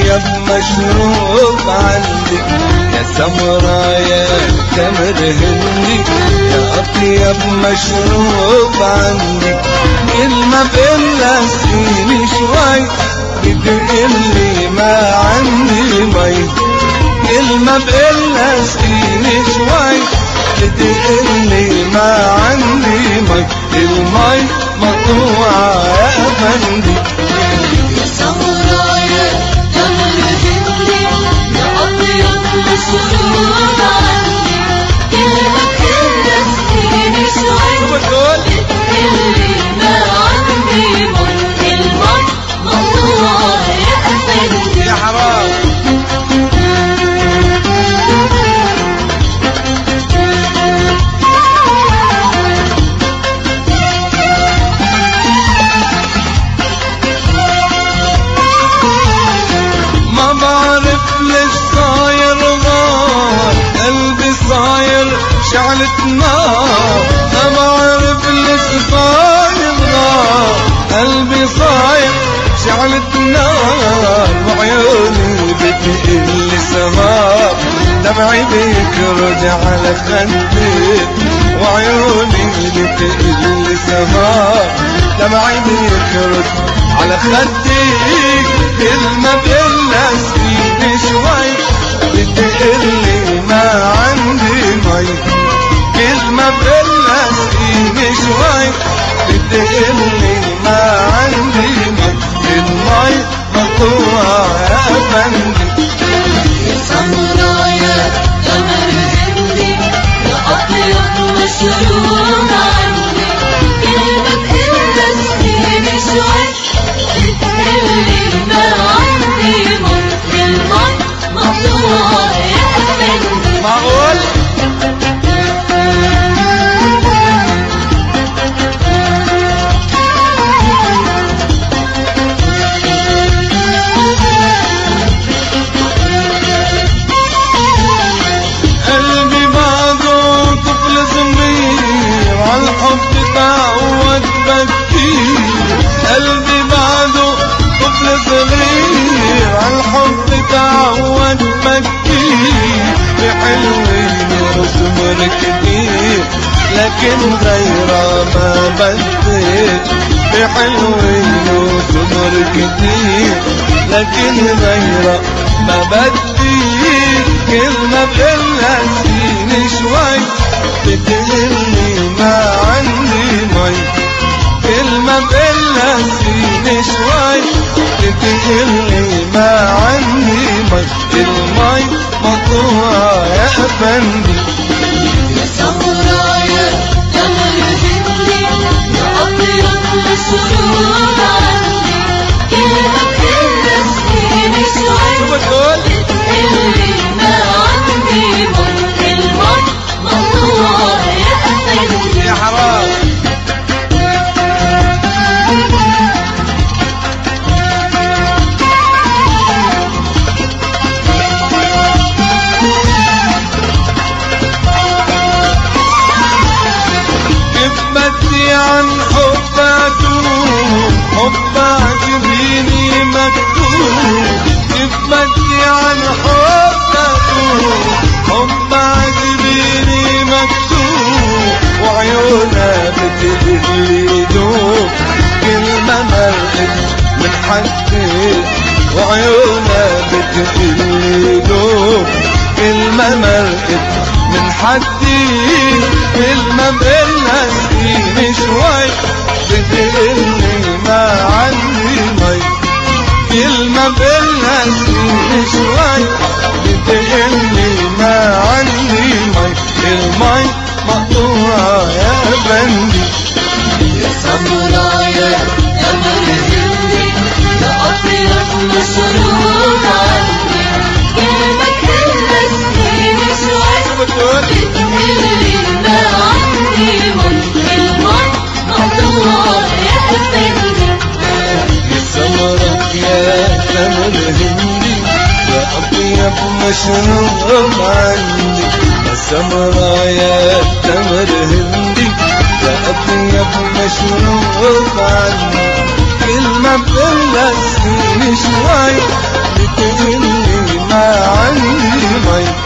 أطيب مشروب عندي يا سمرة يا تمر هندي، يا أطيب مشروب عندي. كلمة بإلا سقيني شوي بتقلي ما عندي مي، كلمة بإلا سقيني شوي بتقلي ما عندي مي. المي مقطوعة يا أفندي يا سمرة يا تمر هندي، يا أطيب مشروب عندي. كلمة بإلا سقيني شوي بتقلي ما عندي مي. المي مقطوعة يا أفندي يا حرام. ما بعرف ليش صاير غار، قلبي صاير شعلة نار. ما بعرف ليش صاير غار، قلبي صاير شعلة نار. وعيوني بتقلي سهار، دمعي بيكرج على خدي. وعيوني بتقلي سهار، دمعي بيكرج على خدي. كلمة بإلا سقيني شوي بتقلي ما عندي مي، كلمة بإلا سقيني شوي بتقلي ما عندي مي. المي مقطوعة يا أفندي يا سمرة يا تمر هندي، يا أطيب مشروب عندي. كلمة بإلا سقيني شوي بتقلي ما عندي مي. المي مقطوعة يا أفندي. معقول؟ قلبي بعده طفل صغير عالحب تعود بكير. قلبي بعده طفل صغير عالحب تعود بكير. بحلوين وسمر كتير لكن غيره ما بديت. بحلوين وسمر كتير لكن غيره ما بديت. كلمة بإلا سقيني شوي بتقلي ما عندي مي، كلمة بإلا سقيني شوي بتقلي ما عندي مي. المي مقطوعة يا أفندي يا سمرة يا تمر هندي، يا أطيب مشروب عندي. كلمة بإلا سقيني شوي بتقلي ما عندي مي. المي مقطوعة يا أفندي يا حرام. كيف بدي عن حبك حب عجبيني مكتوب. كيف بدي عن حبك حب عجبيني مكتوب. وعيونها بتقلي دوب كلمة مرقت من حدي. وعيونها بتقلي دوب كلمة مرقت من حدي. كلمة بإلا سقيني شوي بتقلي ما عندي مي، كلمة بإلا سقيني شوي بتقلي ما عندي مي. المي مقطوعة يا أفندي يا سمرة يا تمر هندي، يا أطيب مشروب عندي. كلمة بإلا سقيني شوي بتقلي ما عندي مي. المي مقطوعة يا أفندي يا سمرة يا تمر هندي، يا أطيب مشروب عندي. يا سمرة يا تمر هندي، يا أطيب مشروب عندي. كلمة بإلا سقيني شوي تغني معاني مي